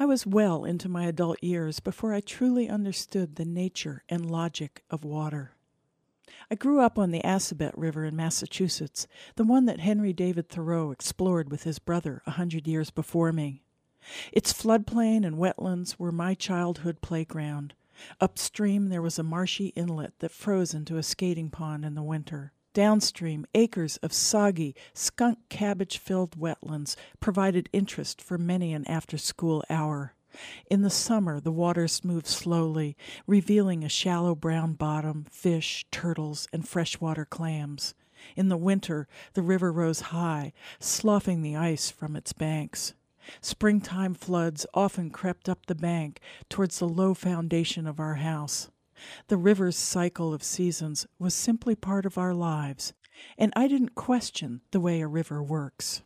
was well into my adult years before I truly understood the nature and logic of water. I grew up on the Assabet River in Massachusetts, the one that Henry David Thoreau explored with his brother 100 years before me. Its floodplain and wetlands were my childhood playground. Upstream there was a marshy inlet that froze into a skating pond in the winter. Downstream, acres of soggy, skunk cabbage-filled wetlands provided interest for many an after-school hour. In the summer, the waters moved slowly, revealing a shallow brown bottom, fish, turtles, and freshwater clams. In the winter, the river rose high, sloughing the ice from its banks. Springtime floods often crept up the bank towards the low foundation of our house. The river's cycle of seasons was simply part of our lives, and I didn't question the way a river works.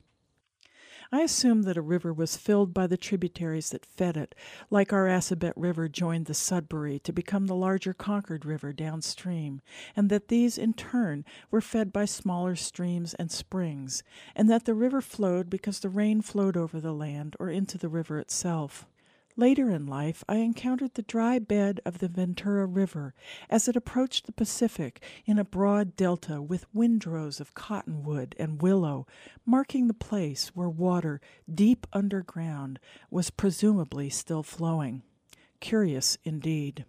I assumed that a river was filled by the tributaries that fed it, like our Assabet River joined the Sudbury to become the larger Concord River downstream, and that these, in turn, were fed by smaller streams and springs, and that the river flowed because the rain flowed over the land or into the river itself. Later in life, I encountered the dry bed of the Ventura River as it approached the Pacific in a broad delta with windrows of cottonwood and willow, marking the place where water, deep underground, was presumably still flowing. Curious indeed.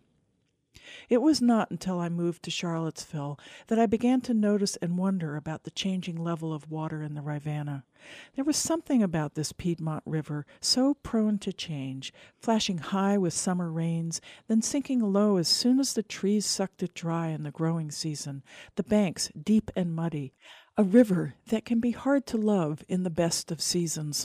It was not until I moved to Charlottesville that I began to notice and wonder about the changing level of water in the Rivanna. There was something about this Piedmont River so prone to change, flashing high with summer rains, then sinking low as soon as the trees sucked it dry in the growing season, the banks deep and muddy, a river that can be hard to love in the best of seasons.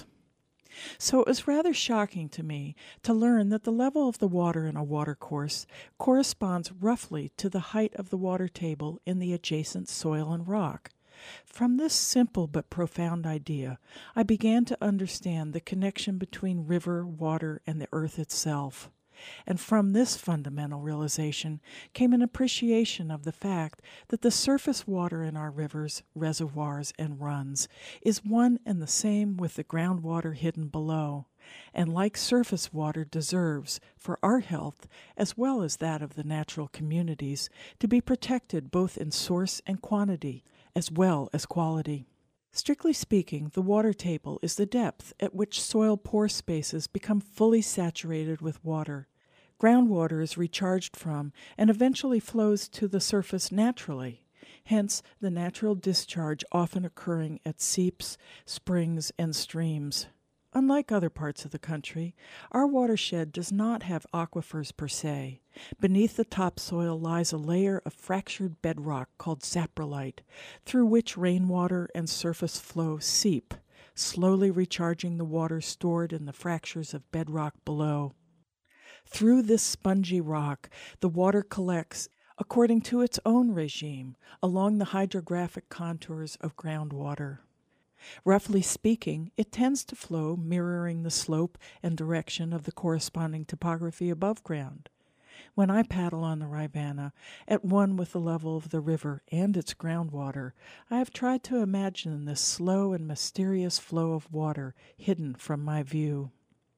So it was rather shocking to me to learn that the level of the water in a watercourse corresponds roughly to the height of the water table in the adjacent soil and rock. From this simple but profound idea, I began to understand the connection between river, water, and the earth itself. And from this fundamental realization came an appreciation of the fact that the surface water in our rivers, reservoirs, and runs is one and the same with the groundwater hidden below, and like surface water deserves, for our health as well as that of the natural communities, to be protected both in source and quantity, as well as quality. Strictly speaking, the water table is the depth at which soil pore spaces become fully saturated with water. Groundwater is recharged from and eventually flows to the surface naturally, hence the natural discharge often occurring at seeps, springs, and streams. Unlike other parts of the country, our watershed does not have aquifers per se. Beneath the topsoil lies a layer of fractured bedrock called saprolite, through which rainwater and surface flow seep, slowly recharging the water stored in the fractures of bedrock below. Through this spongy rock, the water collects according to its own regime along the hydrographic contours of groundwater. Roughly speaking, it tends to flow mirroring the slope and direction of the corresponding topography above ground. When I paddle on the Rivanna, at one with the level of the river and its groundwater, I have tried to imagine this slow and mysterious flow of water hidden from my view.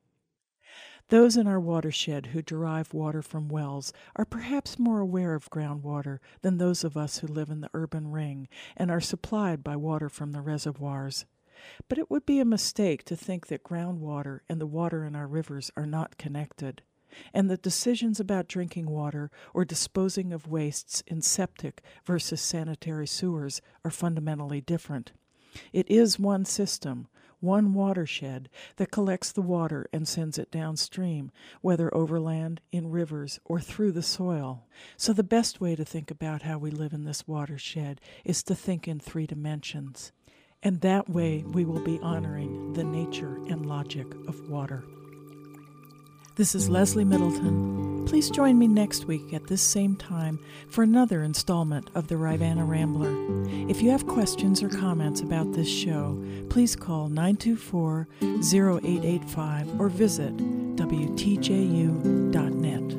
Those in our watershed who derive water from wells are perhaps more aware of groundwater than those of us who live in the urban ring and are supplied by water from the reservoirs. But it would be a mistake to think that groundwater and the water in our rivers are not connected, and that decisions about drinking water or disposing of wastes in septic versus sanitary sewers are fundamentally different. It is one system, one watershed, that collects the water and sends it downstream, whether overland, in rivers, or through the soil. So the best way to think about how we live in this watershed is to think in 3 dimensions. And that way we will be honoring the nature and logic of water. This is Leslie Middleton. Please join me next week at this same time for another installment of the Rivanna Rambler. If you have questions or comments about this show, please call 924-0885 or visit WTJU.net.